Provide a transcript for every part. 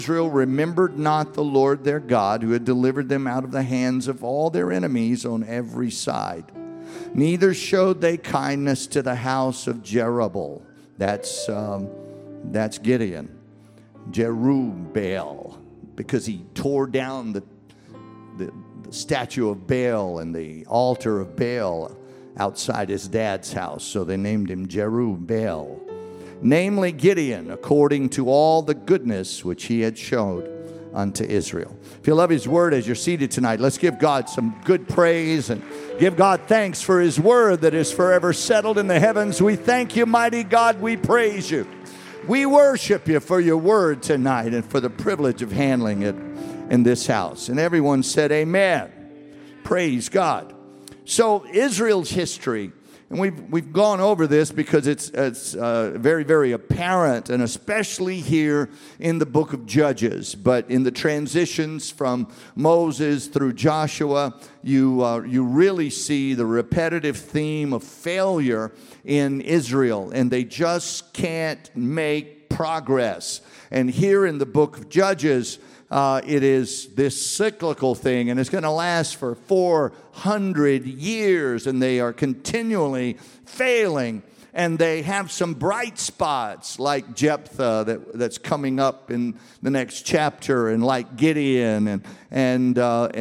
Israel remembered not the Lord their God, who had delivered them out of the hands of all their enemies on every side. Neither showed they kindness to the house of Jerubbaal. That's Gideon. Jerubbaal, because he tore down the statue of Baal and the altar of Baal outside his dad's house. So they named him Jerubbaal. Namely Gideon, according to all the goodness which he had showed unto Israel. If you love his word as you're seated tonight, let's give God some good praise and give God thanks for his word that is forever settled in the heavens. We thank you, mighty God. We praise you. We worship you for your word tonight and for the privilege of handling it in this house. And everyone said amen. Praise God. So Israel's history, and we've gone over this because it's very, very apparent, and especially here in the book of Judges. But in the transitions from Moses through Joshua, you really see the repetitive theme of failure in Israel, and they just can't make progress. And here in the book of Judges, it is this cyclical thing, and it's going to last for 400 years, and they are continually failing. And they have some bright spots like Jephthah that's coming up in the next chapter, and like Gideon and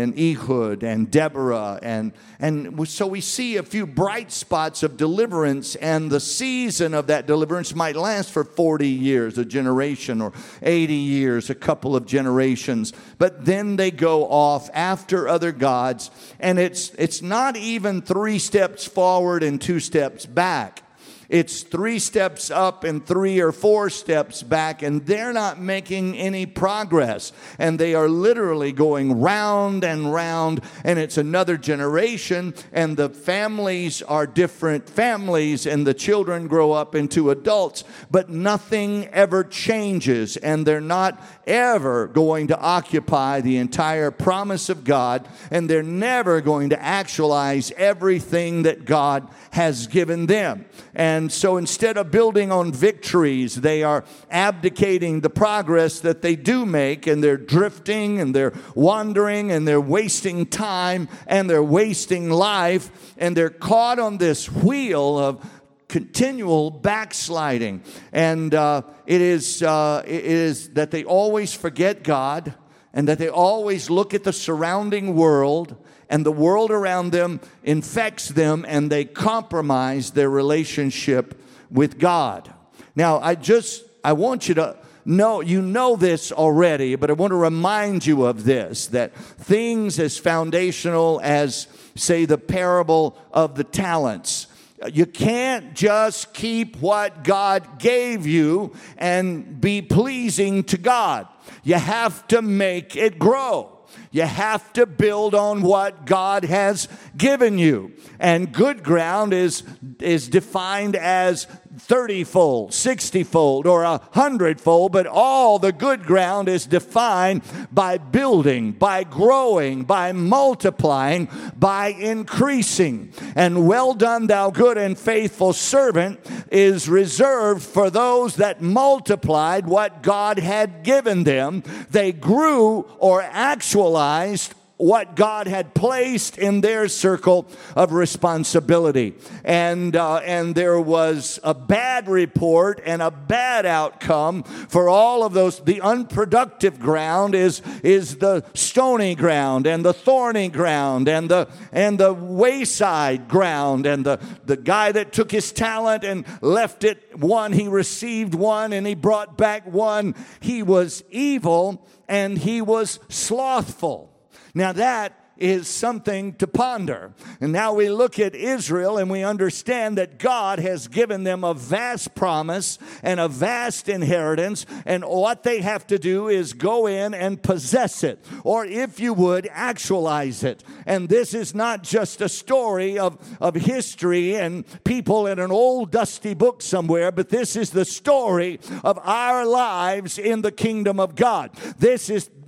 Ehud and Deborah. And so we see a few bright spots of deliverance, and the season of that deliverance might last for 40 years, a generation, or 80 years, a couple of generations. But then they go off after other gods, and it's not even 3 steps forward and 2 steps back. It's 3 steps up and 3 or 4 steps back, and they're not making any progress. And they are literally going round and round, and it's another generation, and the families are different families, and the children grow up into adults, but nothing ever changes, and they're not ever going to occupy the entire promise of God, and they're never going to actualize everything that God has given them. And so instead of building on victories, they are abdicating the progress that they do make, and they're drifting, and they're wandering, and they're wasting time, and they're wasting life, and they're caught on this wheel of continual backsliding. And it is that they always forget God, and that they always look at the surrounding world, and the world around them infects them, and they compromise their relationship with God. Now, I want you to know, you know this already, but I want to remind you of this, that things as foundational as, say, the parable of the talents, you can't just keep what God gave you and be pleasing to God. You have to make it grow. You have to build on what God has given you. And good ground is defined as 30-fold, 60-fold, or 100-fold, but all the good ground is defined by building, by growing, by multiplying, by increasing. And well done, thou good and faithful servant, is reserved for those that multiplied what God had given them. They grew or actualized what God had placed in their circle of responsibility. And there was a bad report and a bad outcome for all of those. The unproductive ground is the stony ground, and the thorny ground, and the wayside ground. And the guy that took his talent and left it one, he received one, and he brought back one. He was evil, and he was slothful. Now that is something to ponder. And now we look at Israel, and we understand that God has given them a vast promise and a vast inheritance, and what they have to do is go in and possess it, or if you would, actualize it. And this is not just a story of history and people in an old dusty book somewhere, but this is the story of our lives in the kingdom of God. This is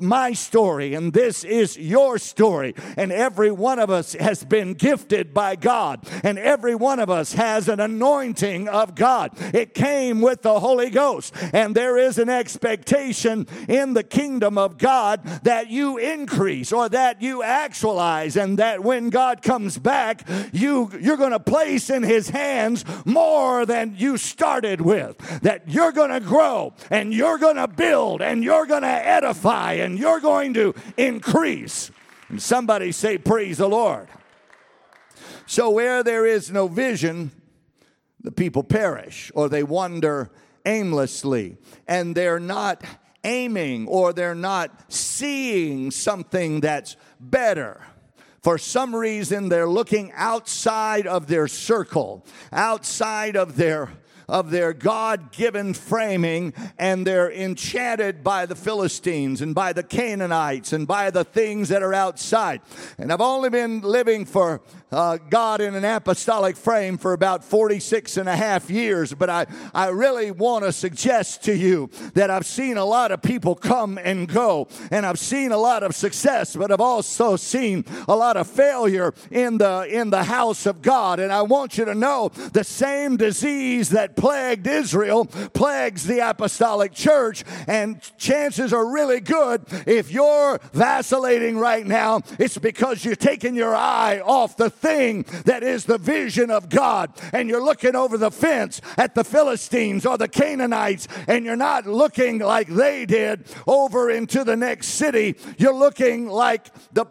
my story, and this is your story. And every one of us has been gifted by God, and every one of us has an anointing of God. It came with the Holy Ghost, and there is an expectation in the kingdom of God that you increase or that you actualize, and that when God comes back, you're going to place in His hands more than you started with, that you're going to grow and you're going to build and you're going to edify and you're going to increase. And somebody say, praise the Lord. So where there is no vision, the people perish, or they wander aimlessly, and they're not aiming, or they're not seeing something that's better. For some reason, they're looking outside of their circle, outside of their God-given framing, and they're enchanted by the Philistines and by the Canaanites and by the things that are outside. And I've only been living for God in an apostolic frame for about 46 and a half years, but I really want to suggest to you that I've seen a lot of people come and go, and I've seen a lot of success, but I've also seen a lot of failure in the house of God. And I want you to know the same disease that plagued Israel plagues the apostolic church, and chances are really good if you're vacillating right now, it's because you're taking your eye off the thing that is the vision of God, and you're looking over the fence at the Philistines or the Canaanites, and you're not looking like they did over into the next city. You're looking like the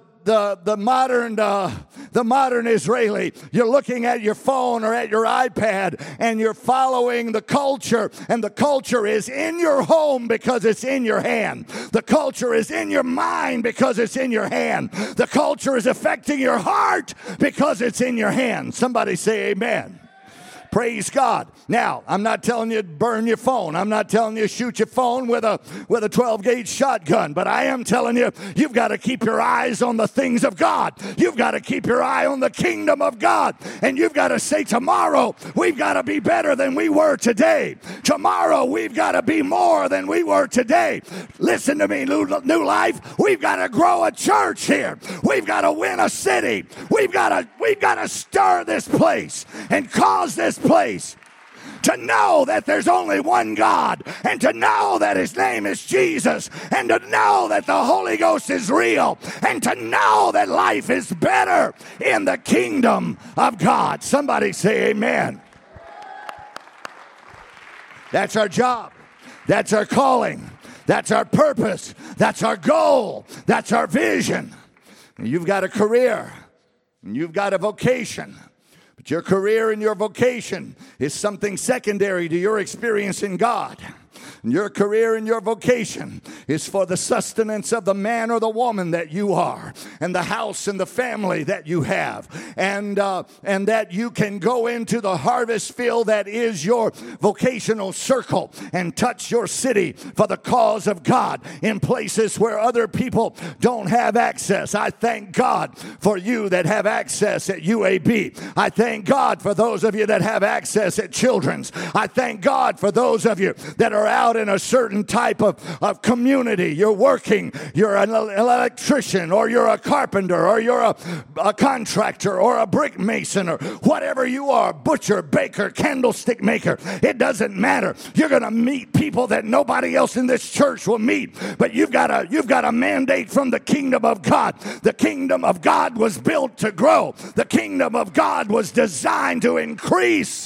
modern Israeli. You're looking at your phone or at your iPad, and you're following the culture, and the culture is in your home because it's in your hand. The culture is in your mind because it's in your hand. The culture is affecting your heart because it's in your hand. Somebody say amen. Praise God. Now, I'm not telling you to burn your phone. I'm not telling you to shoot your phone with a 12-gauge shotgun. But I am telling you, you've got to keep your eyes on the things of God. You've got to keep your eye on the kingdom of God. And you've got to say, tomorrow, we've got to be better than we were today. Tomorrow, we've got to be more than we were today. Listen to me, New Life. We've got to grow a church here. We've got to win a city. We've got to stir this place and cause this place to know that there's only one God, and to know that His name is Jesus, and to know that the Holy Ghost is real, and to know that life is better in the kingdom of God. Somebody say amen. That's our job. That's our calling. That's our purpose. That's our goal. That's our vision. You've got a career, and you've got a vocation. But your career and your vocation is something secondary to your experience in God. Your career and your vocation is for the sustenance of the man or the woman that you are, and the house and the family that you have, and that you can go into the harvest field that is your vocational circle and touch your city for the cause of God in places where other people don't have access. I thank God for you that have access at UAB. I thank God for those of you that have access at Children's. I thank God for those of you that are out in a certain type of community. You're working, you're an electrician, or you're a carpenter, or you're a contractor, or a brick mason, or whatever you are, butcher, baker, candlestick maker. It doesn't matter. You're going to meet people that nobody else in this church will meet, but you've got a mandate from the kingdom of God. The kingdom of God was built to grow. The kingdom of God was designed to increase.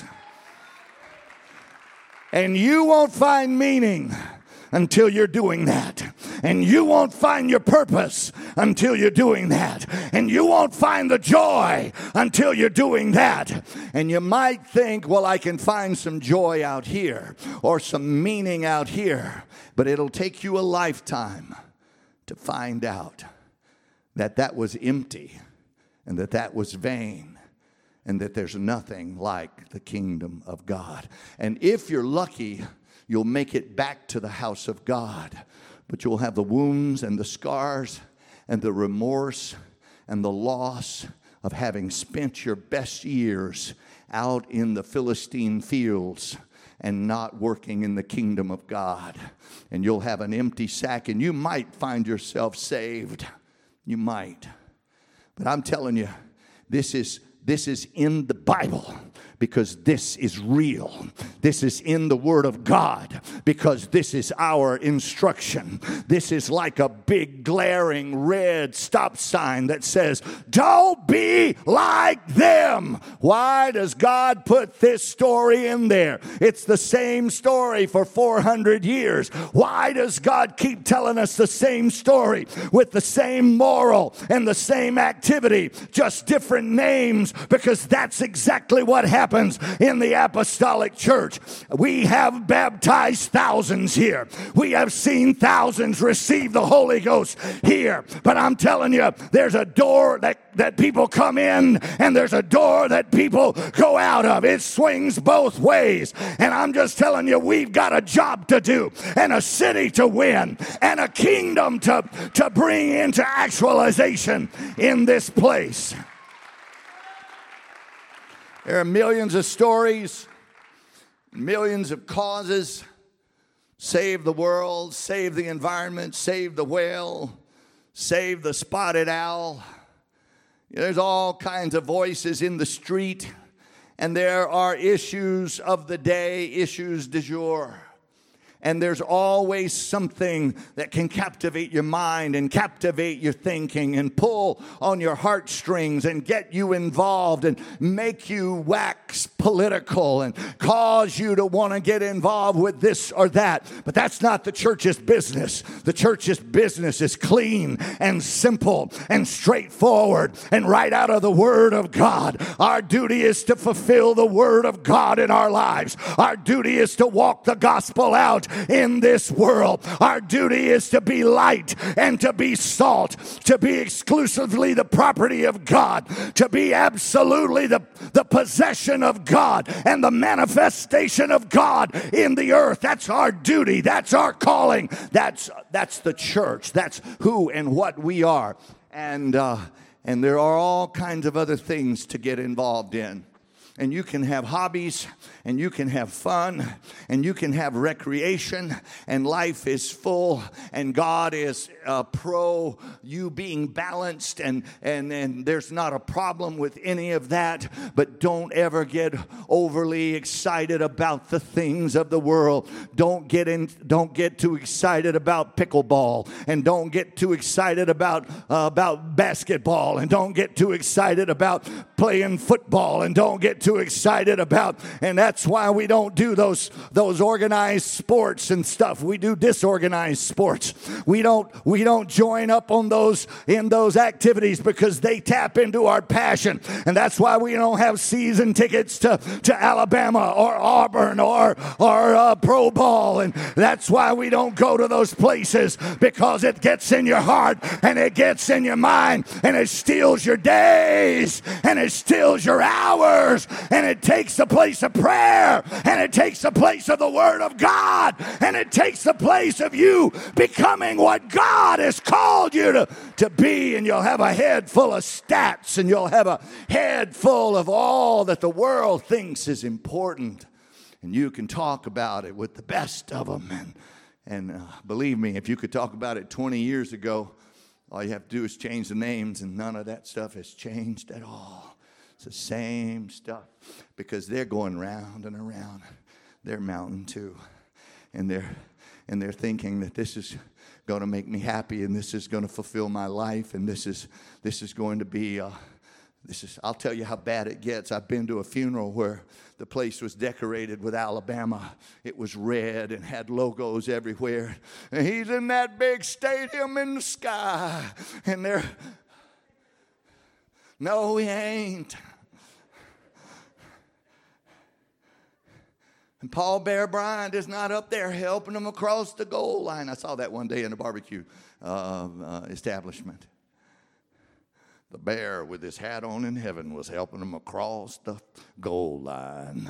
And you won't find meaning until you're doing that. And you won't find your purpose until you're doing that. And you won't find the joy until you're doing that. And you might think, well, I can find some joy out here or some meaning out here. But it'll take you a lifetime to find out that that was empty, and that was vain, and that there's nothing like the kingdom of God. And if you're lucky, you'll make it back to the house of God. But you'll have the wounds and the scars and the remorse and the loss of having spent your best years out in the Philistine fields and not working in the kingdom of God. And you'll have an empty sack, and you might find yourself saved. You might. But I'm telling you, this is in the Bible, because this is real. This is in the Word of God, because this is our instruction. This is like a big glaring red stop sign that says, don't be like them. Why does God put this story in there? It's the same story for 400 years. Why does God keep telling us the same story with the same moral and the same activity, just different names? Because that's exactly what happens in the apostolic church. We have baptized thousands here. We have seen thousands receive the Holy Ghost here. But I'm telling you, there's a door that people come in, and there's a door that people go out of. It swings both ways. And I'm just telling you, we've got a job to do, and a city to win, and a kingdom to bring into actualization in this place. There are millions of stories, millions of causes. Save the world, save the environment, save the whale, save the spotted owl. There's all kinds of voices in the street, and there are issues of the day, issues du jour. And there's always something that can captivate your mind and captivate your thinking and pull on your heartstrings and get you involved and make you wax political and cause you to want to get involved with this or that. But that's not the church's business. The church's business is clean and simple and straightforward and right out of the Word of God. Our duty is to fulfill the Word of God in our lives. Our duty is to walk the gospel out in this world. Our duty is to be light and to be salt, to be exclusively the property of God, to be absolutely the possession of God and the manifestation of God in the earth. That's our duty. That's our calling. That's the church. That's who and what we are. And there are all kinds of other things to get involved in. And you can have hobbies, and you can have fun, and you can have recreation, and life is full, and God is pro you being balanced, and there's not a problem with any of that. But don't ever get overly excited about the things of the world. Don't get too excited about pickleball, and don't get too excited about basketball, and don't get too excited about playing football, and don't get too excited about, and that's why we don't do those organized sports and stuff. We do disorganized sports. We don't join up on those activities, because they tap into our passion. And that's why we don't have season tickets to Alabama or Auburn or pro ball. And that's why we don't go to those places, because it gets in your heart and it gets in your mind, and it steals your days and it steals your hours, and it takes the place of prayer, and it takes the place of the Word of God, and it takes the place of you becoming what God has called you to be. And you'll have a head full of stats, and you'll have a head full of all that the world thinks is important, and you can talk about it with the best of them. And believe me, if you could talk about it 20 years ago, all you have to do is change the names, and none of that stuff has changed at all. It's the same stuff, because they're going round and around their mountain too, and they're thinking that this is going to make me happy, and this is going to fulfill my life, and this is going to be I'll tell you how bad it gets. I've been to a funeral where the place was decorated with Alabama. It was red and had logos everywhere. And he's in that big stadium in the sky. And no, he ain't. And Paul Bear Bryant is not up there helping them across the goal line. I saw that one day in a barbecue establishment. The bear with his hat on in heaven was helping them across the goal line.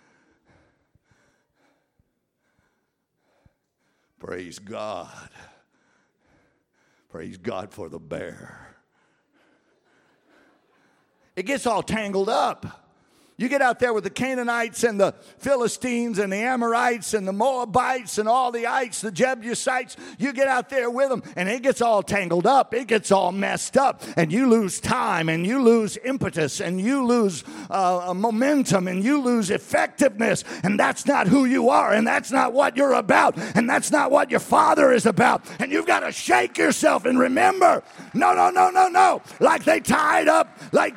Praise God. Praise God for the bear. It gets all tangled up. You get out there with the Canaanites and the Philistines and the Amorites and the Moabites and all the ites, the Jebusites. You get out there with them and it gets all tangled up. It gets all messed up and you lose time and you lose impetus and you lose momentum and you lose effectiveness. And that's not who you are and that's not what you're about and that's not what your Father is about. And you've got to shake yourself and remember, no. Like they tied up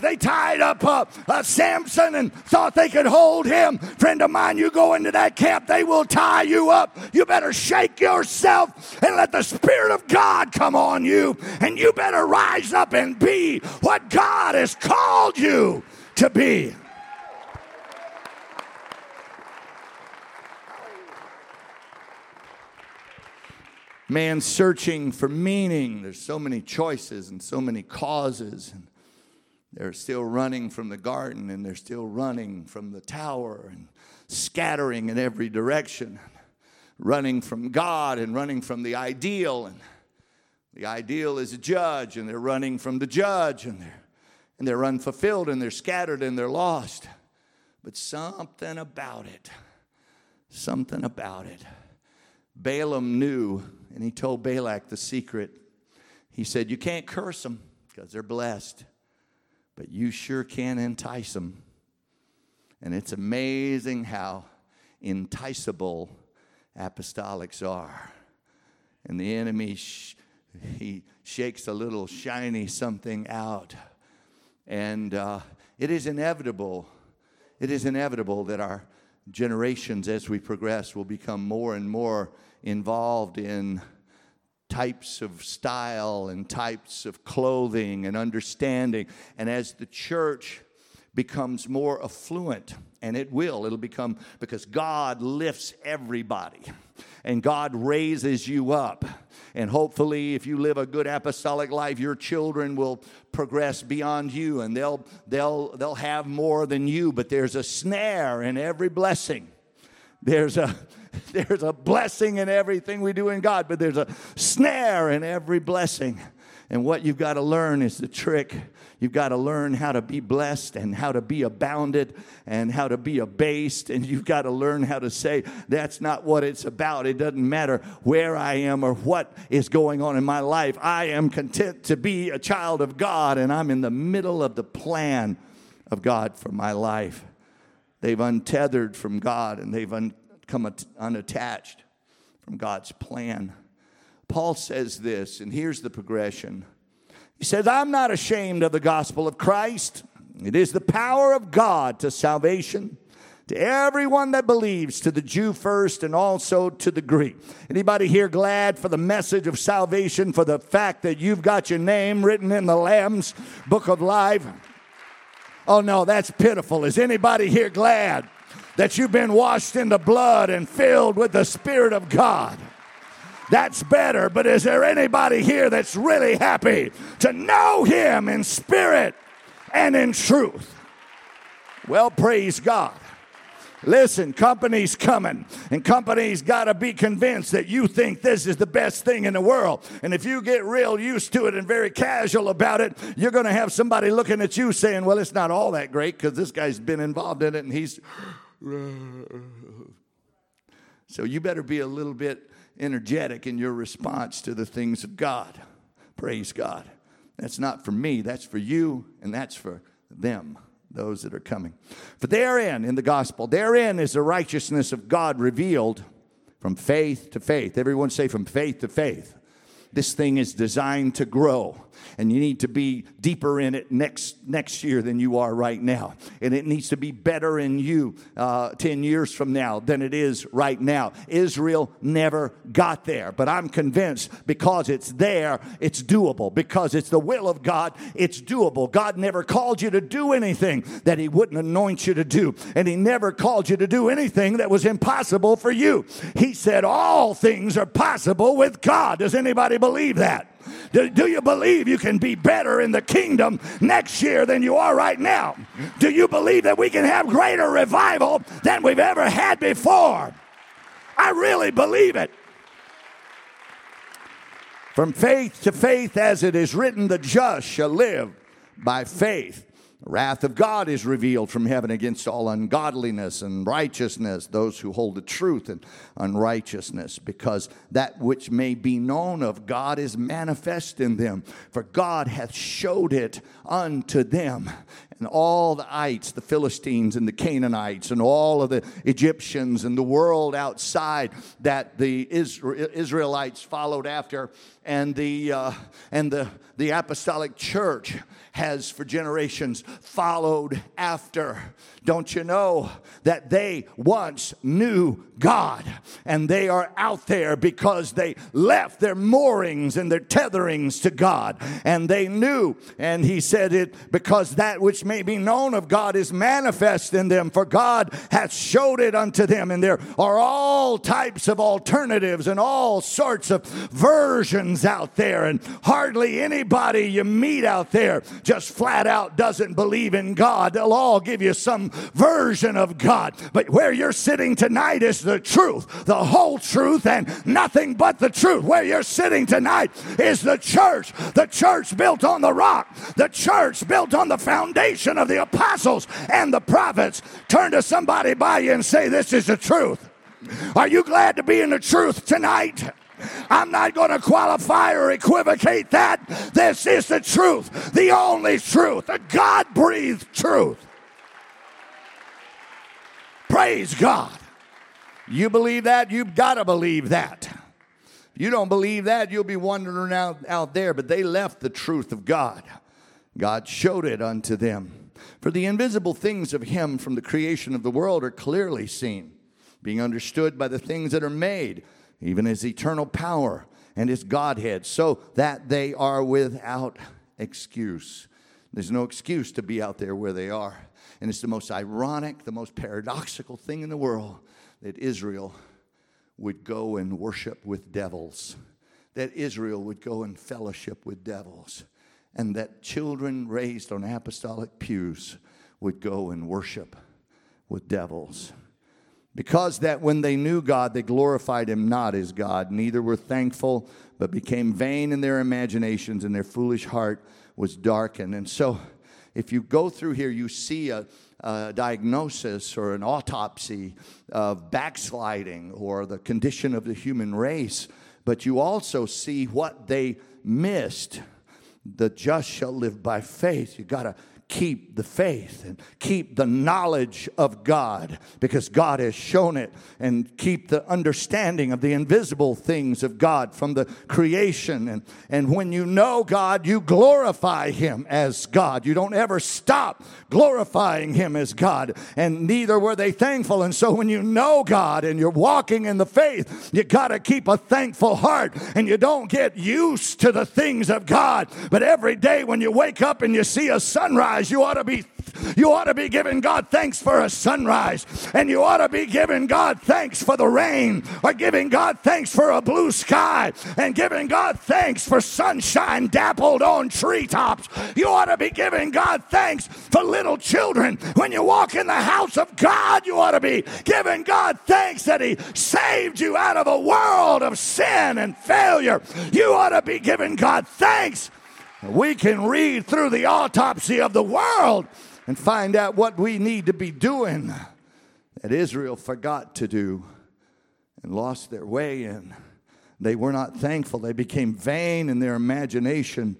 Samson and thought they could hold him. Friend of mine, you go into that camp, they will tie you up. You better shake yourself and let the Spirit of God come on you. And you better rise up and be what God has called you to be. Man searching for meaning. There's so many choices and so many causes. And they're still running from the garden and they're still running from the tower and scattering in every direction. Running from God and running from the ideal. And the ideal is a judge and they're running from the judge and they're unfulfilled and they're scattered and they're lost. But something about it. Balaam knew, and he told Balak the secret. He said, you can't curse them because they're blessed, but you sure can entice them. And it's amazing how enticable apostolics are. And the enemy, he shakes a little shiny something out. And it is inevitable that our generations as we progress will become more and more involved in types of style and types of clothing and understanding. And as the church becomes more affluent, and it'll become, because God lifts everybody and God raises you up. And hopefully, if you live a good apostolic life, your children will progress beyond you and they'll have more than you. But there's a snare in every blessing. There's a blessing in everything we do in God, but there's a snare in every blessing. And what you've got to learn is the trick. You've got to learn how to be blessed and how to be abounded and how to be abased. And you've got to learn how to say, that's not what it's about. It doesn't matter where I am or what is going on in my life. I am content to be a child of God, and I'm in the middle of the plan of God for my life. They've untethered from God, and they've come unattached from God's plan. Paul says this, and here's the progression. He says, I'm not ashamed of the gospel of Christ. It is the power of God to salvation, to everyone that believes, to the Jew first and also to the Greek. Anybody here glad for the message of salvation, for the fact that you've got your name written in the Lamb's book of life? Oh no, that's pitiful. Is anybody here glad that you've been washed in the blood and filled with the Spirit of God? That's better, but is there anybody here that's really happy to know Him in spirit and in truth? Well, praise God. Listen, company's coming, and company's got to be convinced that you think this is the best thing in the world. And if you get real used to it and very casual about it, you're going to have somebody looking at you saying, well, it's not all that great because this guy's been involved in it and he's... So you better be a little bit energetic in your response to the things of God. Praise God. That's not for me, that's for you, and that's for them, those that are coming. For therein, in the gospel, therein is the righteousness of God revealed from faith to faith. Everyone say from faith to faith. This thing is designed to grow. And you need to be deeper in it next year than you are right now. And it needs to be better in you 10 years from now than it is right now. Israel never got there. But I'm convinced because it's there, it's doable. Because it's the will of God, it's doable. God never called you to do anything that He wouldn't anoint you to do. And He never called you to do anything that was impossible for you. He said all things are possible with God. Does anybody believe that? Do you believe you can be better in the kingdom next year than you are right now? Do you believe that we can have greater revival than we've ever had before? I really believe it. From faith to faith, as it is written, the just shall live by faith. The wrath of God is revealed from heaven against all ungodliness and righteousness, those who hold the truth and unrighteousness, because that which may be known of God is manifest in them. For God hath showed it unto them. And all the ites, the Philistines and the Canaanites and all of the Egyptians and the world outside that the Israelites followed after, and the apostolic church has for generations followed after. Don't you know that they once knew God, and they are out there because they left their moorings and their tetherings to God, and they knew, and he said it, because that which may be known of God is manifest in them, for God hath showed it unto them. And there are all types of alternatives and all sorts of versions out there, and hardly anybody you meet out there just flat out doesn't believe in God. They'll all give you some version of God. But where you're sitting tonight is the truth, the whole truth, and nothing but the truth. Where you're sitting tonight is the church built on the rock, the church built on the foundation of the apostles and the prophets. Turn to somebody by you and say, this is the truth. Are you glad to be in the truth tonight? I'm not going to qualify or equivocate that. This is the truth, the only truth, the God-breathed truth. Praise God. You believe that? You've got to believe that. If you don't believe that, you'll be wandering out there. But they left the truth of God. God showed it unto them. For the invisible things of him from the creation of the world are clearly seen, being understood by the things that are made, even his eternal power and his Godhead, so that they are without excuse. There's no excuse to be out there where they are. And it's the most ironic, the most paradoxical thing in the world that Israel would go and worship with devils, that Israel would go and fellowship with devils, and that children raised on apostolic pews would go and worship with devils. Because that when they knew God, they glorified him not as God, neither were thankful, but became vain in their imaginations, and their foolish heart was darkened. And so if you go through here, you see a diagnosis or an autopsy of backsliding or the condition of the human race, but you also see what they missed. The just shall live by faith. You got to keep the faith and keep the knowledge of God, because God has shown it, and keep the understanding of the invisible things of God from the creation. And when you know God, you glorify him as God. You don't ever stop glorifying him as God, and neither were they thankful. And so when you know God and you're walking in the faith, you got to keep a thankful heart, and you don't get used to the things of God. But every day when you wake up and you see a sunrise, you ought to be giving God thanks for a sunrise, and you ought to be giving God thanks for the rain, or giving God thanks for a blue sky, and giving God thanks for sunshine dappled on treetops. You ought to be giving God thanks for little children. When you walk in the house of God, you ought to be giving God thanks that he saved you out of a world of sin and failure. You ought to be giving God thanks. We can read through the autopsy of the world and find out what we need to be doing that Israel forgot to do and lost their way in. They were not thankful. They became vain in their imagination,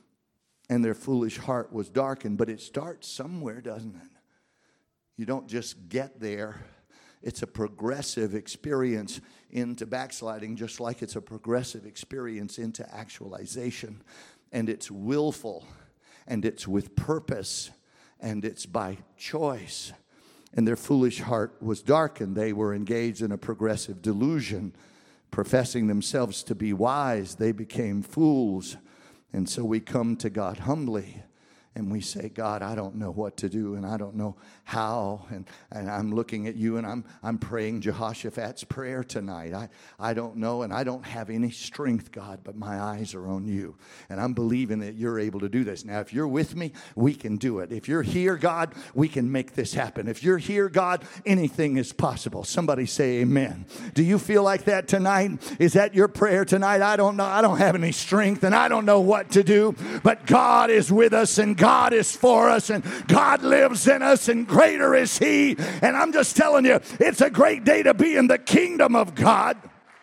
and their foolish heart was darkened. But it starts somewhere, doesn't it? You don't just get there. It's a progressive experience into backsliding, just like it's a progressive experience into actualization. And it's willful, and it's with purpose, and it's by choice. And their foolish heart was darkened. They were engaged in a progressive delusion. Professing themselves to be wise, they became fools. And so we come to God humbly, and we say, God, I don't know what to do, and I don't know how. And I'm looking at you, and I'm praying Jehoshaphat's prayer tonight. I don't know, and I don't have any strength, God, but my eyes are on you. And I'm believing that you're able to do this. Now, if you're with me, we can do it. If you're here, God, we can make this happen. If you're here, God, anything is possible. Somebody say amen. Do you feel like that tonight? Is that your prayer tonight? I don't know. I don't have any strength, and I don't know what to do, but God is with us, and God is for us and God lives in us and greater is He. And I'm just telling you, it's a great day to be in the kingdom of God.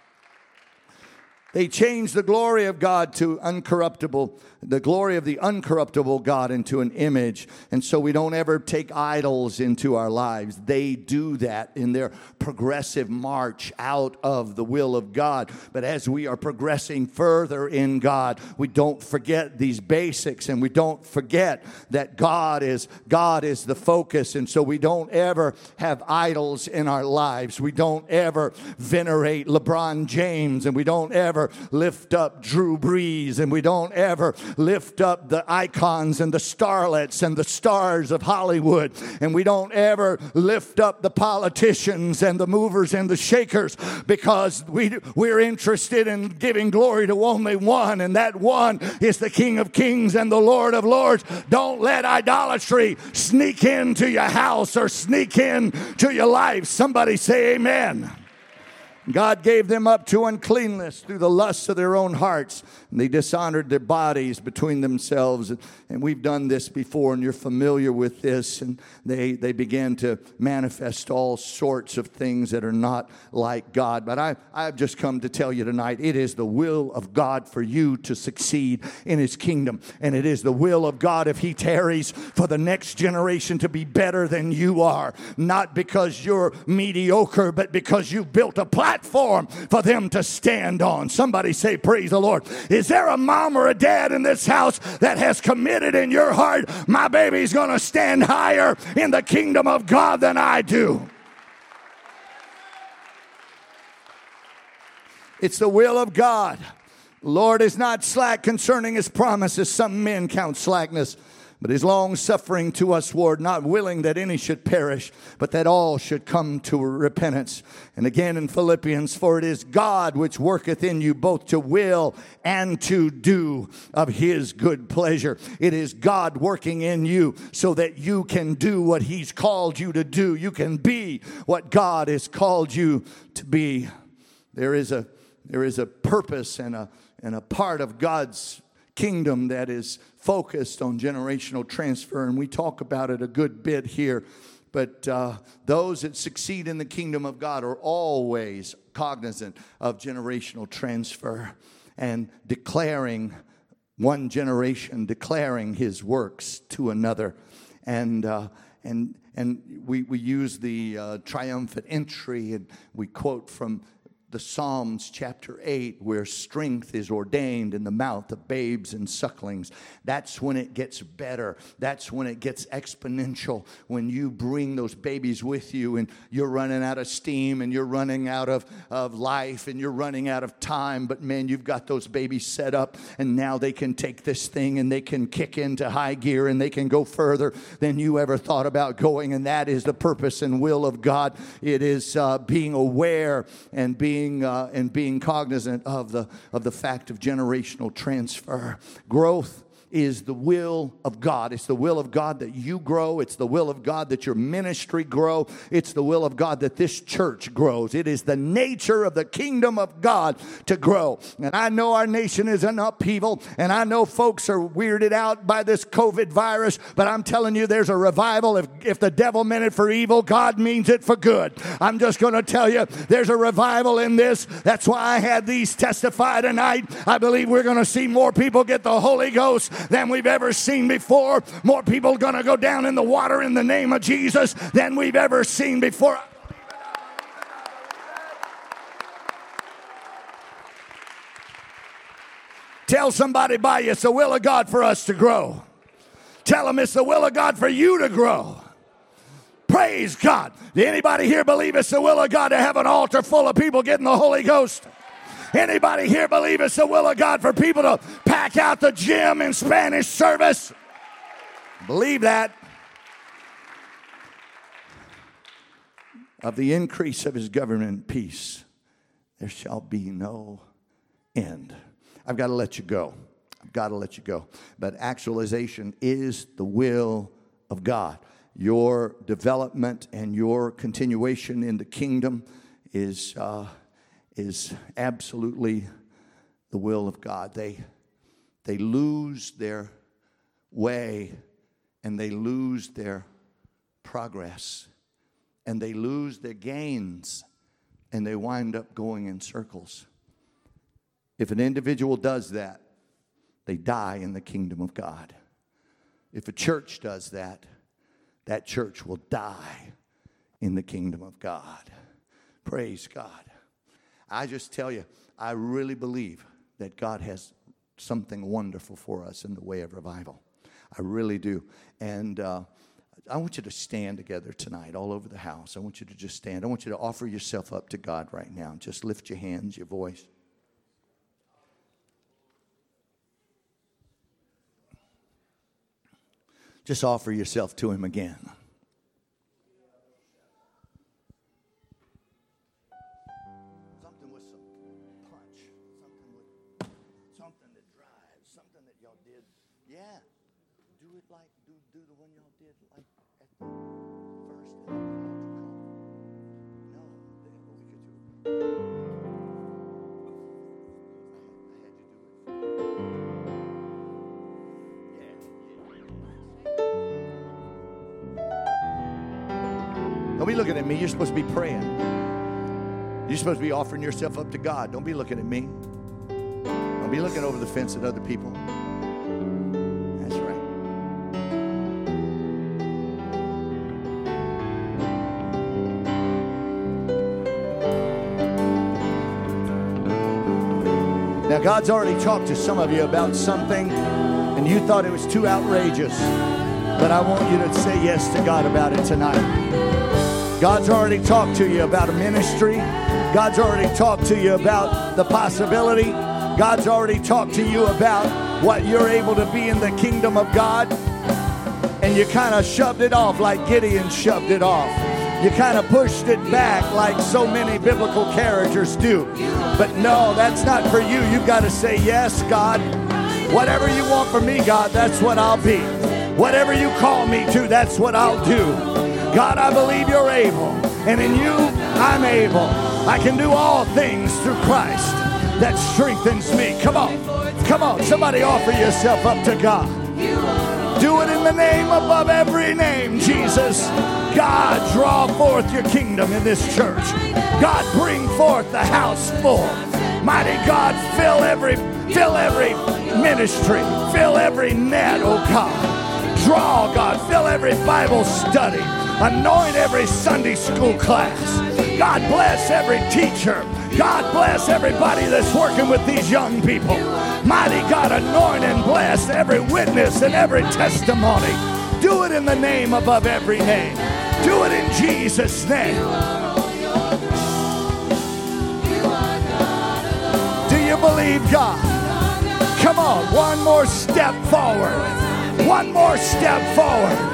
They changed the glory of God to the glory of the uncorruptible God into an image. And so we don't ever take idols into our lives. They do that in their progressive march out of the will of God. But as we are progressing further in God, we don't forget these basics, and we don't forget that God is the focus. And so we don't ever have idols in our lives. We don't ever venerate LeBron James, and we don't ever lift up Drew Brees, and we don't ever lift up the icons and the starlets and the stars of Hollywood, and we don't ever lift up the politicians and the movers and the shakers, because we're interested in giving glory to only one, and that one is the King of Kings and the Lord of Lords. Don't let idolatry sneak into your house or sneak into your life. Somebody say amen. God gave them up to uncleanness through the lusts of their own hearts. And they dishonored their bodies between themselves. And we've done this before, and you're familiar with this. And they began to manifest all sorts of things that are not like God. But I've just come to tell you tonight, it is the will of God for you to succeed in His kingdom. And it is the will of God, if He tarries, for the next generation to be better than you are. Not because you're mediocre, but because you've built a platform for them to stand on. Somebody say, praise the Lord. Is there a mom or a dad in this house that has committed in your heart, my baby's going to stand higher in the kingdom of God than I do? It's the will of God. The Lord is not slack concerning His promises. Some men count slackness, but His long suffering to us ward, not willing that any should perish, but that all should come to repentance. And again in Philippians, for it is God which worketh in you both to will and to do of His good pleasure. It is God working in you so that you can do what He's called you to do. You can be what God has called you to be. There is a purpose and a part of God's kingdom that is focused on generational transfer, and we talk about it a good bit here. But those that succeed in the kingdom of God are always cognizant of generational transfer and declaring one generation, declaring His works to another. And we use the triumphant entry, and we quote from the Psalms chapter 8, where strength is ordained in the mouth of babes and sucklings. That's when it gets better. That's when it gets exponential. When you bring those babies with you and you're running out of steam and you're running out of life and you're running out of time. But man, you've got those babies set up, and now they can take this thing and they can kick into high gear and they can go further than you ever thought about going. And that is the purpose and will of God. It is being aware and being cognizant of the fact of generational transfer. Growth is the will of God. It's the will of God that you grow. It's the will of God that your ministry grow. It's the will of God that this church grows. It is the nature of the kingdom of God to grow. And I know our nation is in upheaval, and I know folks are weirded out by this COVID virus, but I'm telling you, there's a revival. If the devil meant it for evil, God means it for good. I'm just going to tell you, there's a revival in this. That's why I had these testify tonight. I believe we're going to see more people get the Holy Ghost than we've ever seen before. More people going to go down in the water in the name of Jesus than we've ever seen before. Tell somebody by you, it's the will of God for us to grow. Tell them it's the will of God for you to grow. Praise God. Did anybody here believe it's the will of God to have an altar full of people getting the Holy Ghost? Anybody here believe it's the will of God for people to pack out the gym in Spanish service? Believe that. Of the increase of His government and peace, there shall be no end. I've got to let you go. I've got to let you go. But actualization is the will of God. Your development and your continuation in the kingdom is absolutely the will of God. They lose their way and they lose their progress, and they lose their gains, and they wind up going in circles. If an individual does that, they die in the kingdom of God. If a church does that, that church will die in the kingdom of God. Praise God. I just tell you, I really believe that God has something wonderful for us in the way of revival. I really do. And I want you to stand together tonight all over the house. I want you to just stand. I want you to offer yourself up to God right now. Just lift your hands, your voice. Just offer yourself to Him again. Something with some punch. Something that drives. Something that y'all did. Yeah. Do it like, do the one y'all did like at the first and then the altar call. No, we could do it. I had you do it. Don't be looking at me. You're supposed to be praying. You're supposed to be offering yourself up to God. Don't be looking at me. Don't be looking over the fence at other people. That's right. Now, God's already talked to some of you about something, and you thought it was too outrageous. But I want you to say yes to God about it tonight. God's already talked to you about a ministry. God's already talked to you about the possibility. God's already talked to you about what you're able to be in the kingdom of God. And you kind of shoved it off like Gideon shoved it off. You kind of pushed it back like so many biblical characters do. But no, that's not for you. You've got to say, yes, God. Whatever you want from me, God, that's what I'll be. Whatever you call me to, that's what I'll do. God, I believe you're able, and in you, I'm able. I can do all things through Christ that strengthens me. Come on, somebody offer yourself up to God. Do it in the name above every name, Jesus. God, draw forth your kingdom in this church. God, bring forth the house full. Mighty God, fill every ministry, fill every net, oh God. Draw, God, fill every Bible study. Anoint every Sunday school class. God bless every teacher. God bless everybody that's working with these young people. Mighty God, anoint and bless every witness and every testimony. Do it in the name above every name. Do it in Jesus' name. Do you believe God? Come on, one more step forward. One more step forward.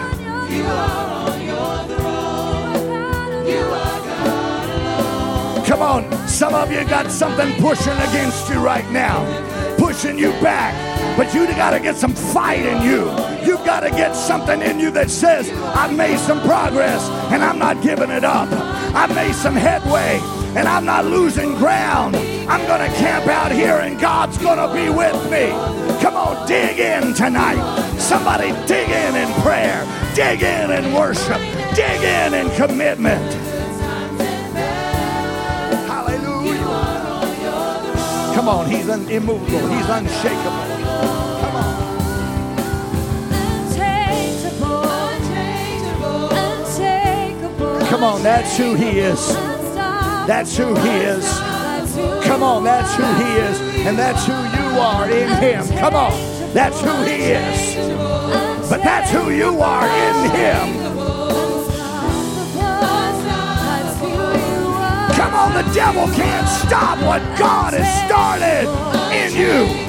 Come on, some of you got something pushing against you right now, pushing you back, but you got to get some fight in you. You've got to get something in you that says, I've made some progress and I'm not giving it up. I've made some headway and I'm not losing ground. I'm going to camp out here and God's going to be with me. Come on, dig in tonight. Somebody dig in prayer, dig in worship, dig in commitment. Come on, he's immovable. He's unshakable. Come on. Come on, that's who he is. That's who he is. Come on, that's who he is. And that's who you are in him. Come on, that's who he is. But that's who you are in him. Come on, the devil can't stop what God has started in you.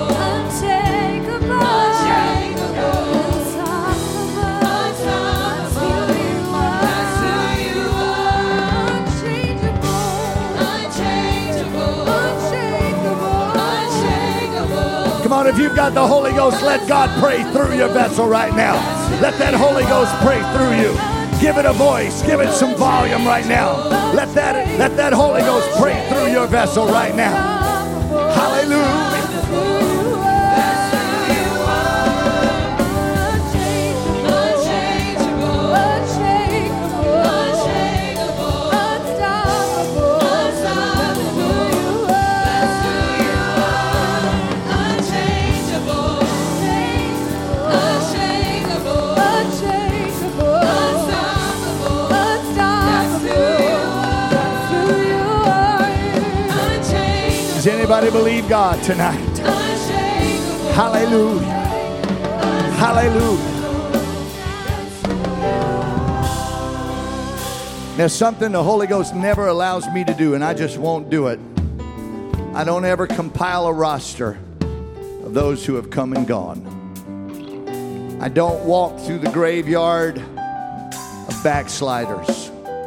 Come on, if you've got the Holy Ghost, let God pray through your vessel right now. Let that Holy Ghost pray through you. Give it a voice. Give it some volume right now. Let that Holy Ghost pray through your vessel right now. Hallelujah. Anybody believe God tonight? Hallelujah. Hallelujah. There's something the Holy Ghost never allows me to do, and I just won't do it. I don't ever compile a roster of those who have come and gone. I don't walk through the graveyard of backsliders.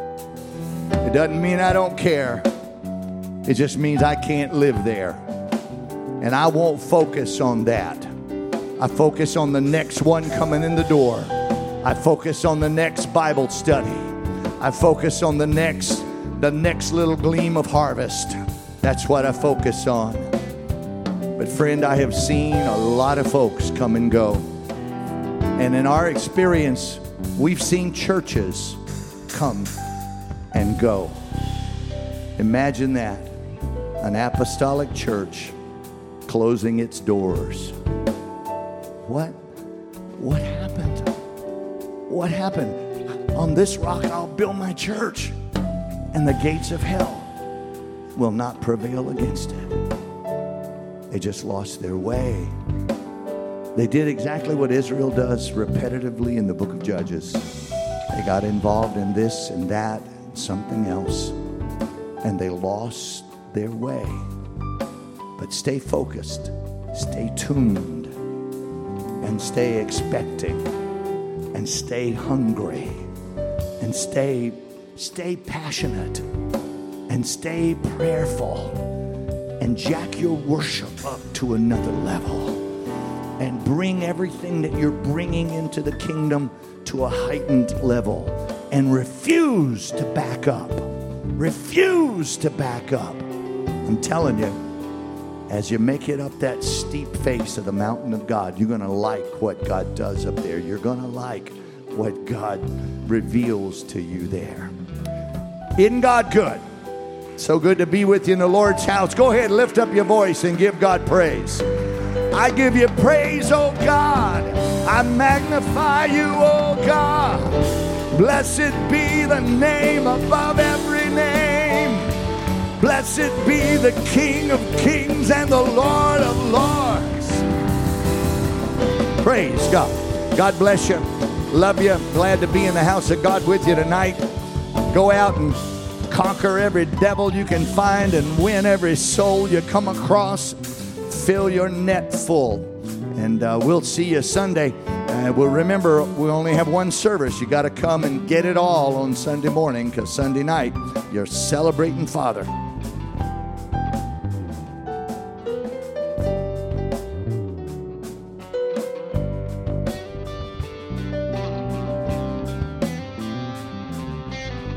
It doesn't mean I don't care. It just means I can't live there. And I won't focus on that. I focus on the next one coming in the door. I focus on the next Bible study. I focus on the next little gleam of harvest. That's what I focus on. But friend, I have seen a lot of folks come and go. And in our experience, we've seen churches come and go. Imagine that. An apostolic church closing its doors. What happened? What happened? On this rock I'll build my church, and the gates of hell will not prevail against it. They just lost their way. They did exactly what Israel does repetitively in the book of Judges. They got involved in this and that and something else, and they lost their way. But stay focused, stay tuned, and stay expecting, and stay hungry, and stay passionate, and stay prayerful, and jack your worship up to another level, and bring everything that you're bringing into the kingdom to a heightened level, and refuse to back up. Refuse to back up. I'm telling you, as you make it up that steep face of the mountain of God, you're going to like what God does up there. You're going to like what God reveals to you there. Isn't God good? So good to be with you in the Lord's house. Go ahead, lift up your voice and give God praise. I give you praise, oh God. I magnify you, oh God. Blessed be the name above every name. Blessed be the King of kings and the Lord of lords. Praise God. God bless you. Love you. Glad to be in the house of God with you tonight. Go out and conquer every devil you can find and win every soul you come across. Fill your net full. And we'll see you Sunday. Well, remember, we only have one service. You got to come and get it all on Sunday morning, because Sunday night, you're celebrating Father.